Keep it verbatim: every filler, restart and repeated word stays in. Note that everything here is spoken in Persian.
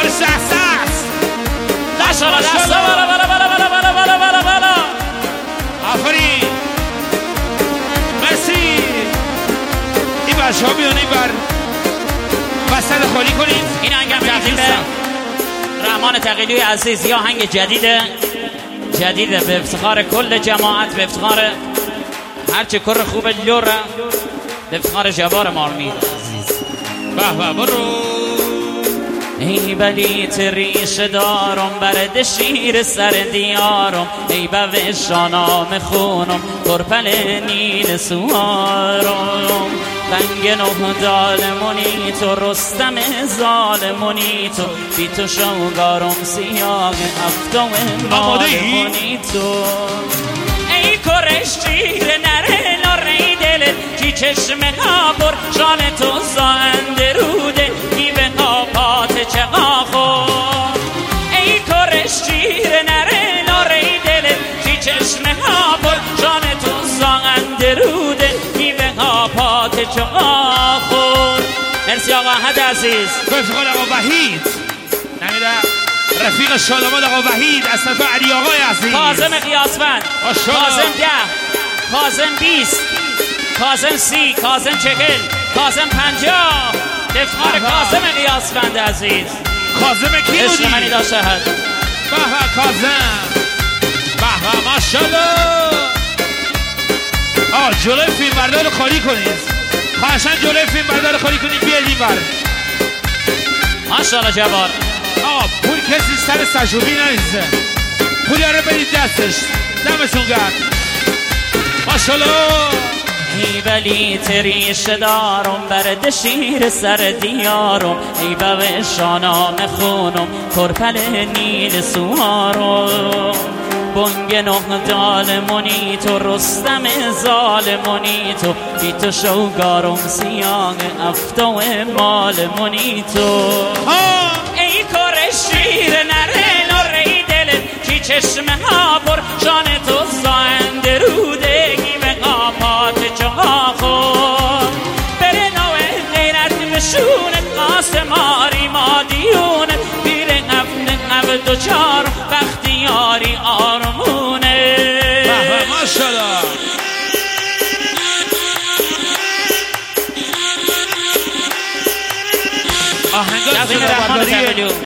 شخص ماشاءالله دستا بالا بالا بالا بالا بالا بالا بالا بالا آفرین مرسی. این بچه ها بیان این بر وسط خالی کنید. این هنگم تقدیم به رحمان تقیلی عزیز یا هنگ جدیده جدیده به افتخار کل جماعت، به افتخار هرچه کر خوب لوره، به افتخار جبار مارمید عزیز. به به برو. ای بلیت ریش دارم برد شیر سر دیارم، ای به شانام خونم کرپل نیل سوارم، رنگ نه دالمونی تو رستم ظالمونی تو، بی تو شوگارم سیاه افتم مالمونی تو. ای کرش شیر نره نره دلت کی چشم کابر شان تو زنده روده کی به پات چقا خور. ای کرش شیر نره نره دلت کی چشم کابر شان تو زنده روده کی به پات چقا خور. مرسی آقا حد عزیز. به افتخار آقا وحید نمیده رفیق شادمان آقا وحید از طرف علی آقای عزیز. کاظم قیاسفند، کاظم ده، کاظم بیست، کاظم سی، کاظم چکل، کاظم پنجاه. افتخار کاظم قیاسفند عزیز. کاظم کی بودی؟ عشق منی داشته هد. به به کاظم. به به ماشاءالله. آقا جلوی فیلم بردار رو خالی کنید. خواهشاً جلوی فیلم بردار رو خالی کنید. بیاید این بر. ماشاءالله جبار. آقا پول کسی سر سجوبی نریزه. پولی رو بدید دستش. دمتون گرم. ماشاءالله. ای ولی تریش دارم برد شیر سر دیارم، ای به شانام خونم کرپل نیل سوارم، بنگ نه دالمونی تو رستم ظالمونی تو، بی تو شوگارم سیاه افتو مالمونی تو. ای کرش شیر نره نره دلت کی چشم ها پر شان تو زنده رودگی به قاپات چقا خور. بره نوه غیرت بشونت قاسماری مادیونت پیر قفل قفل دو چار بختیاری آرمونه. ماشاءالله. آهنگات